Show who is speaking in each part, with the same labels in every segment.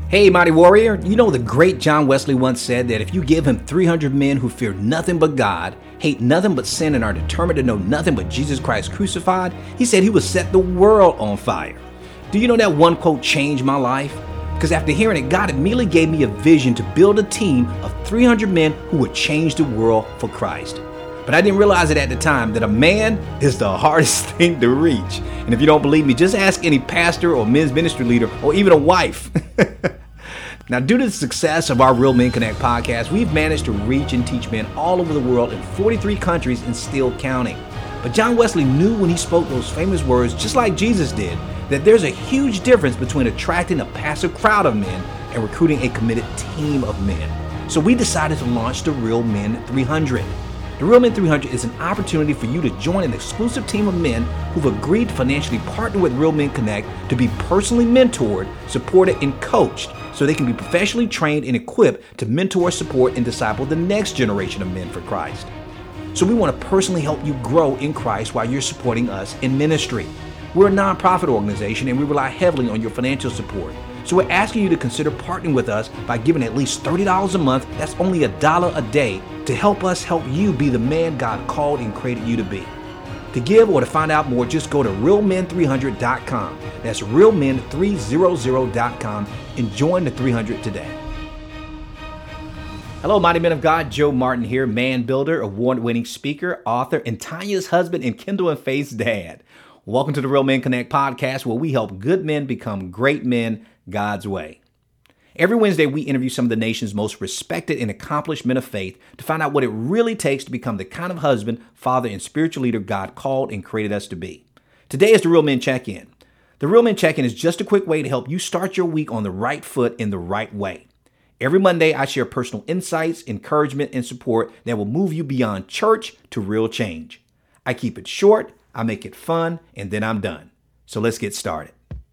Speaker 1: Hey, Mighty Warrior, you know the great John Wesley once said that if you give him 300 men who fear nothing but God, hate nothing but sin, and are determined to know nothing but Jesus Christ crucified, he said he would set the world on fire. Do you know that one quote changed my life? Because after hearing it, God immediately gave me a vision to build a team of 300 men who would change the world for Christ. But I didn't realize it at the time that a man is the hardest thing to reach. And if you don't believe me, just ask any pastor or men's ministry leader or even a wife. Now, due to the success of our Real Men Connect podcast, we've managed to reach and teach men all over the world in 43 countries and still counting. But John Wesley knew when he spoke those famous words, just like Jesus did, that there's a huge difference between attracting a passive crowd of men and recruiting a committed team of men. So we decided to launch the Real Men 300. The Real Men 300 is an opportunity for you to join an exclusive team of men who've agreed to financially partner with Real Men Connect to be personally mentored, supported, and coached so they can be professionally trained and equipped to mentor, support, and disciple the next generation of men for Christ. So we want to personally help you grow in Christ while you're supporting us in ministry. We're a nonprofit organization and we rely heavily on your financial support. So we're asking you to consider partnering with us by giving at least $30 a month, that's only $1 a day, to help us help you be the man God called and created you to be. To give or to find out more, just go to realmen300.com. That's realmen300.com and join the 300 today. Hello, mighty men of God. Joe Martin here, man builder, award-winning speaker, author, and Tanya's husband and Kendall and Faith's dad. Welcome to the Real Men Connect podcast, where we help good men become great men God's way. Every Wednesday, we interview some of the nation's most respected and accomplished men of faith to find out what it really takes to become the kind of husband, father, and spiritual leader God called and created us to be. Today is the Real Men Check-In. The Real Men Check-In is just a quick way to help you start your week on the right foot in the right way. Every Monday, I share personal insights, encouragement, and support that will move you beyond church to real change. I keep it short, I make it fun, and then I'm done. So let's get started.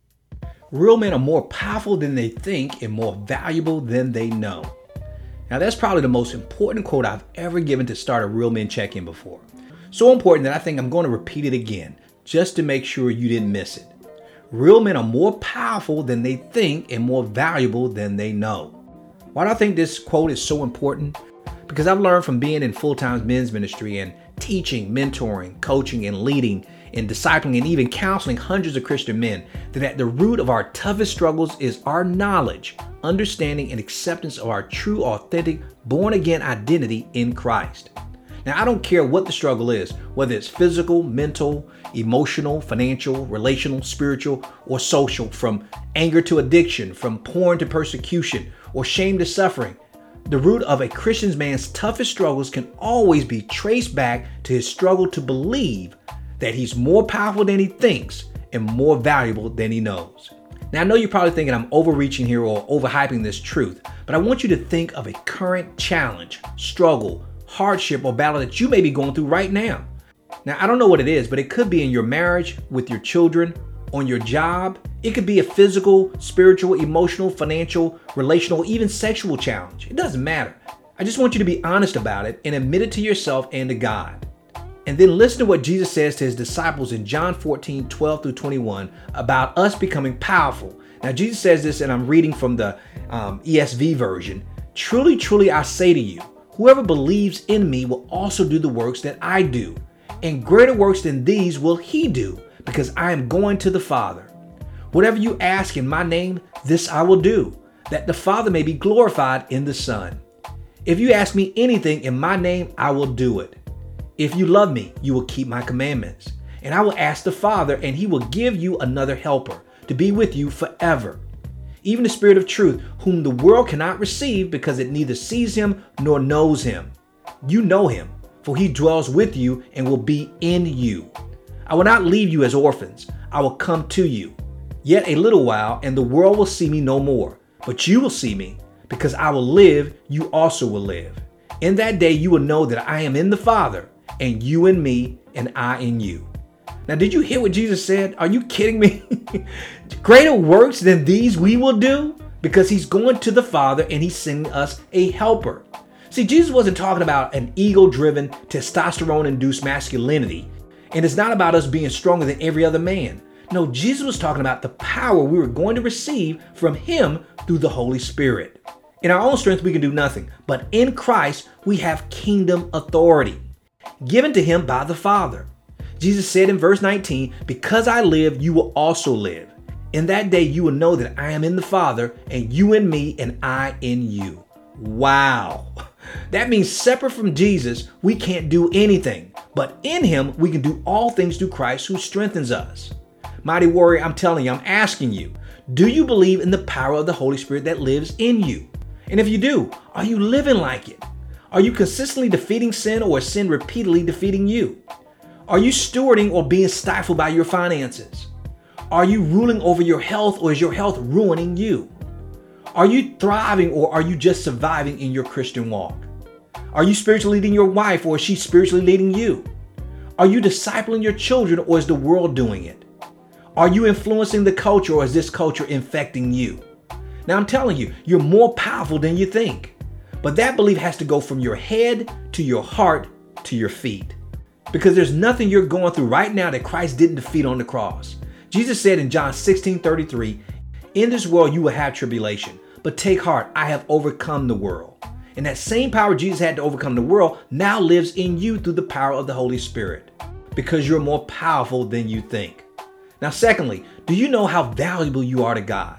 Speaker 1: Real men are more powerful than they think and more valuable than they know. Now, that's probably the most important quote I've ever given to start a Real Men Check-In before. So important that I think I'm going to repeat it again, just to make sure you didn't miss it. Real men are more powerful than they think and more valuable than they know. Why do I think this quote is so important? Because I've learned from being in full-time men's ministry and teaching, mentoring, coaching, and leading, and discipling, and even counseling hundreds of Christian men, that at the root of our toughest struggles is our knowledge, understanding, and acceptance of our true, authentic, born-again identity in Christ. Now, I don't care what the struggle is, whether it's physical, mental, emotional, financial, relational, spiritual, or social, from anger to addiction, from porn to persecution, or shame to suffering. The root of a Christian man's toughest struggles can always be traced back to his struggle to believe that he's more powerful than he thinks and more valuable than he knows. Now, I know you're probably thinking I'm overreaching here or overhyping this truth, but I want you to think of a current challenge, struggle, hardship, or battle that you may be going through right now. Now, I don't know what it is, but it could be in your marriage, with your children, on your job. It could be a physical, spiritual, emotional, financial, relational, even sexual challenge. It doesn't matter. I just want you to be honest about it and admit it to yourself and to God. And then listen to what Jesus says to his disciples in John 14:12-21 about us becoming powerful. Now, Jesus says this, and I'm reading from the ESV version. Truly, truly, I say to you, whoever believes in me will also do the works that I do. And greater works than these will he do, because I am going to the Father. Whatever you ask in my name, this I will do, that the Father may be glorified in the Son. If you ask me anything in my name, I will do it. If you love me, you will keep my commandments. And I will ask the Father, and he will give you another helper to be with you forever. Even the Spirit of truth, whom the world cannot receive because it neither sees him nor knows him. You know him, for he dwells with you and will be in you. I will not leave you as orphans. I will come to you. Yet a little while, and the world will see me no more. But you will see me, because I will live, you also will live. In that day you will know that I am in the Father, and you in me, and I in you. Now, did you hear what Jesus said? Are you kidding me? Greater works than these we will do? Because he's going to the Father and he's sending us a helper. See, Jesus wasn't talking about an ego-driven, testosterone-induced masculinity. And it's not about us being stronger than every other man. No, Jesus was talking about the power we were going to receive from him through the Holy Spirit. In our own strength, we can do nothing, but in Christ, we have kingdom authority given to him by the Father. Jesus said in verse 19, "Because I live, you will also live. In that day, you will know that I am in the Father, and you in me, and I in you." Wow. That means separate from Jesus, we can't do anything, but in him, we can do all things through Christ who strengthens us. Mighty warrior, I'm telling you, I'm asking you, do you believe in the power of the Holy Spirit that lives in you? And if you do, are you living like it? Are you consistently defeating sin, or is sin repeatedly defeating you? Are you stewarding or being stifled by your finances? Are you ruling over your health, or is your health ruining you? Are you thriving, or are you just surviving in your Christian walk? Are you spiritually leading your wife, or is she spiritually leading you? Are you discipling your children, or is the world doing it? Are you influencing the culture, or is this culture infecting you? Now I'm telling you, you're more powerful than you think. But that belief has to go from your head to your heart to your feet. Because there's nothing you're going through right now that Christ didn't defeat on the cross. Jesus said in John 16:33, "In this world you will have tribulation, but take heart, I have overcome the world." And that same power Jesus had to overcome the world now lives in you through the power of the Holy Spirit. Because you're more powerful than you think. Now secondly, do you know how valuable you are to God?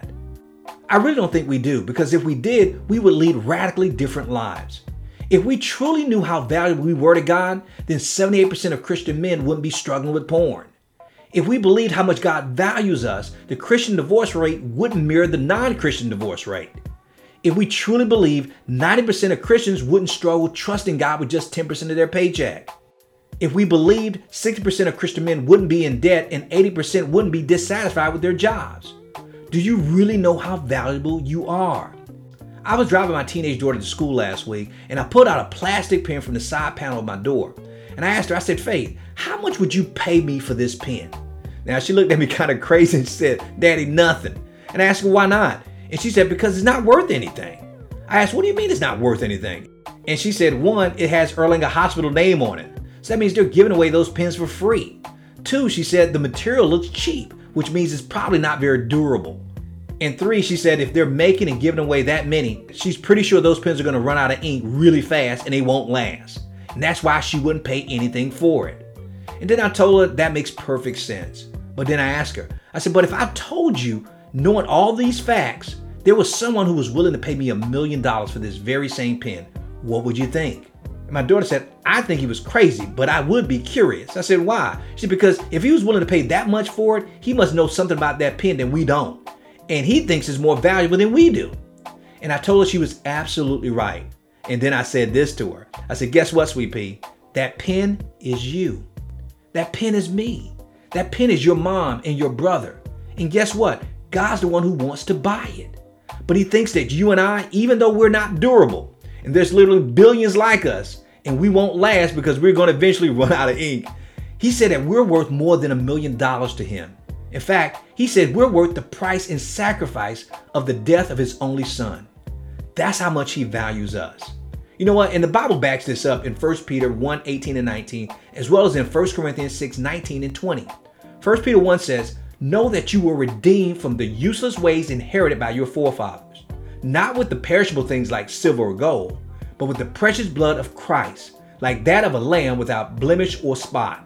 Speaker 1: I really don't think we do, because if we did, we would lead radically different lives. If we truly knew how valuable we were to God, then 78% of Christian men wouldn't be struggling with porn. If we believed how much God values us, the Christian divorce rate wouldn't mirror the non-Christian divorce rate. If we truly believed 90% of Christians wouldn't struggle trusting God with just 10% of their paycheck. If we believed 60% of Christian men wouldn't be in debt and 80% wouldn't be dissatisfied with their jobs. Do you really know how valuable you are? I was driving my teenage daughter to school last week, and I pulled out a plastic pen from the side panel of my door. And I asked her, I said, "Faith, how much would you pay me for this pen?" Now she looked at me kind of crazy and said, "Daddy, nothing." And I asked her, "Why not?" And she said, "Because it's not worth anything." I asked, "What do you mean it's not worth anything?" And she said, "One, it has Erlanger Hospital name on it. So that means they're giving away those pens for free. Two, she said, the material looks cheap, which means it's probably not very durable. And three, she said, if they're making and giving away that many, she's pretty sure those pens are going to run out of ink really fast and they won't last. And that's why she wouldn't pay anything for it." And then I told her that makes perfect sense. But then I asked her, I said, "But if I told you, knowing all these facts, there was someone who was willing to pay me $1 million for this very same pen, what would you think?" And my daughter said, "I think he was crazy, but I would be curious." I said, "Why?" She said, "Because if he was willing to pay that much for it, he must know something about that pen that we don't. And he thinks it's more valuable than we do." And I told her she was absolutely right. And then I said this to her. I said, "Guess what, Sweet Pea? That pen is you. That pen is me. That pen is your mom and your brother. And guess what? God's the one who wants to buy it. But he thinks that you and I, even though we're not durable, and there's literally billions like us, and we won't last because we're going to eventually run out of ink, he said that we're worth more than $1 million to him. In fact, he said we're worth the price and sacrifice of the death of his only son. That's how much he values us. You know what? And the Bible backs this up in 1 Peter 1:18 and 19, as well as in 1 Corinthians 6:19 and 20. 1 Peter 1 says, "Know that you were redeemed from the useless ways inherited by your forefathers, not with the perishable things like silver or gold, but with the precious blood of Christ, like that of a lamb without blemish or spot."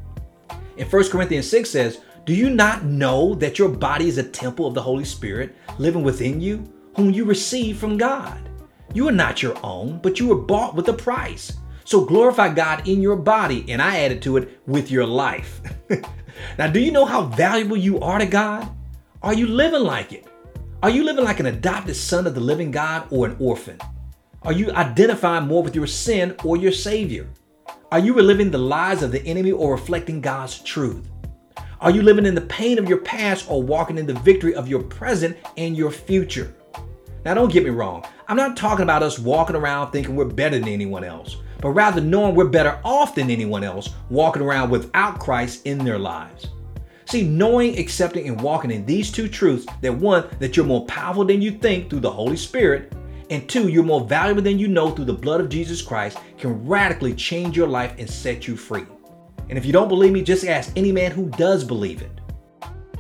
Speaker 1: And 1 Corinthians 6 says, "Do you not know that your body is a temple of the Holy Spirit living within you, whom you received from God? You are not your own, but you were bought with a price. So glorify God in your body," and I added to it, "with your life." Now, do you know how valuable you are to God? Are you living like it? Are you living like an adopted son of the living God or an orphan? Are you identifying more with your sin or your Savior? Are you reliving the lies of the enemy or reflecting God's truth? Are you living in the pain of your past or walking in the victory of your present and your future? Now, don't get me wrong. I'm not talking about us walking around thinking we're better than anyone else, but rather knowing we're better off than anyone else walking around without Christ in their lives. See, knowing, accepting, and walking in these two truths, that one, that you're more powerful than you think through the Holy Spirit, and two, you're more valuable than you know through the blood of Jesus Christ, can radically change your life and set you free. And if you don't believe me, just ask any man who does believe it.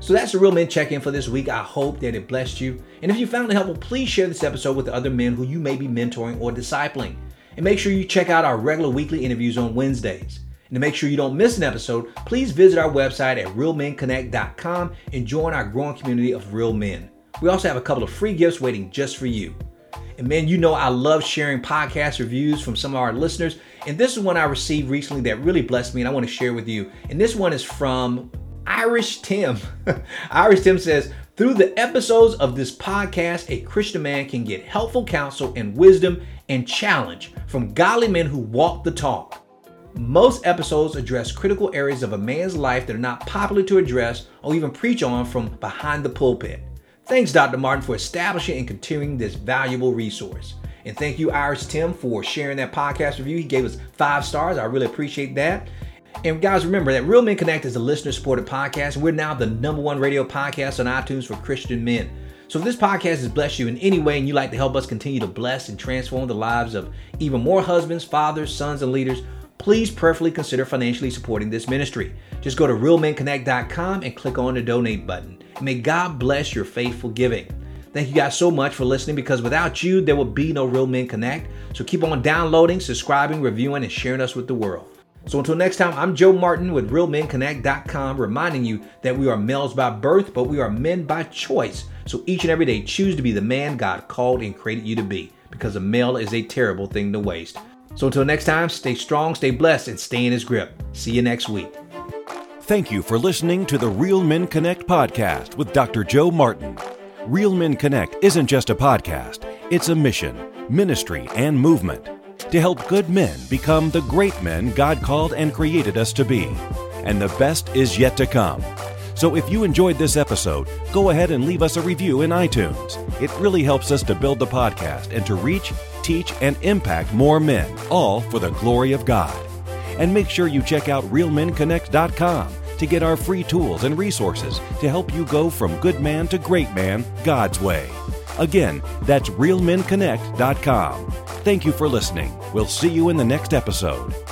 Speaker 1: So that's the Real Men Check-In for this week. I hope that it blessed you. And if you found it helpful, please share this episode with the other men who you may be mentoring or discipling. And make sure you check out our regular weekly interviews on Wednesdays. And to make sure you don't miss an episode, please visit our website at realmenconnect.com and join our growing community of real men. We also have a couple of free gifts waiting just for you. And man, you know I love sharing podcast reviews from some of our listeners. And this is one I received recently that really blessed me and I want to share with you. And this one is from Irish Tim. Irish Tim says, through the episodes of this podcast, a Christian man can get helpful counsel and wisdom and challenge from godly men who walk the talk. Most episodes address critical areas of a man's life that are not popular to address or even preach on from behind the pulpit. Thanks, Dr. Martin, for establishing and continuing this valuable resource. And thank you, Irish Tim, for sharing that podcast review. He gave us 5 stars. I really appreciate that. And guys, remember that Real Men Connect is a listener-supported podcast, and we're now the #1 radio podcast on iTunes for Christian men. So if this podcast has blessed you in any way and you'd like to help us continue to bless and transform the lives of even more husbands, fathers, sons, and leaders, please prayerfully consider financially supporting this ministry. Just go to realmenconnect.com and click on the donate button. And may God bless your faithful giving. Thank you guys so much for listening, because without you, there will be no Real Men Connect. So keep on downloading, subscribing, reviewing, and sharing us with the world. So until next time, I'm Joe Martin with realmenconnect.com, reminding you that we are males by birth, but we are men by choice. So each and every day, choose to be the man God called and created you to be, because a male is a terrible thing to waste. So until next time, stay strong, stay blessed, and stay in His grip. See you next week.
Speaker 2: Thank you for listening to the Real Men Connect podcast with Dr. Joe Martin. Real Men Connect isn't just a podcast, it's a mission, ministry, and movement to help good men become the great men God called and created us to be. And the best is yet to come. So if you enjoyed this episode, go ahead and leave us a review in iTunes. It really helps us to build the podcast and to reach, teach, and impact more men, all for the glory of God. And make sure you check out realmenconnect.com to get our free tools and resources to help you go from good man to great man God's way. Again, that's realmenconnect.com. Thank you for listening. We'll see you in the next episode.